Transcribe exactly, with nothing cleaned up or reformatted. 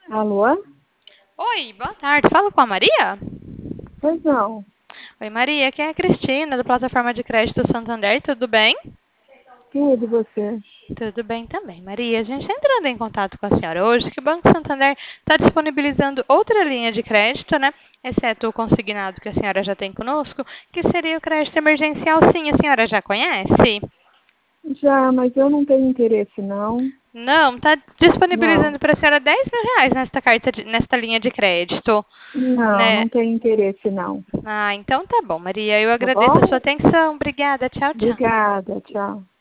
Alô? Oi, boa tarde. Fala com a Maria? Pois não. Oi, Maria. Aqui é a Cristina, da plataforma de crédito Santander. Tudo bem? Quem é de você? Tudo bem também, Maria. A gente está entrando em contato com a senhora hoje que o Banco Santander está disponibilizando outra linha de crédito, né? Exceto o consignado que a senhora já tem conosco, que seria o crédito emergencial. Sim, a senhora já conhece? Já, mas eu não tenho interesse, não. Não, está Não. disponibilizando para a senhora dez mil reais nesta carta de- nesta linha de crédito, Não, né? não tenho interesse, não. Ah, então tá bom, Maria. Eu Tá agradeço a bom? sua atenção. Obrigada. Tchau, tchau. Obrigada, tchau.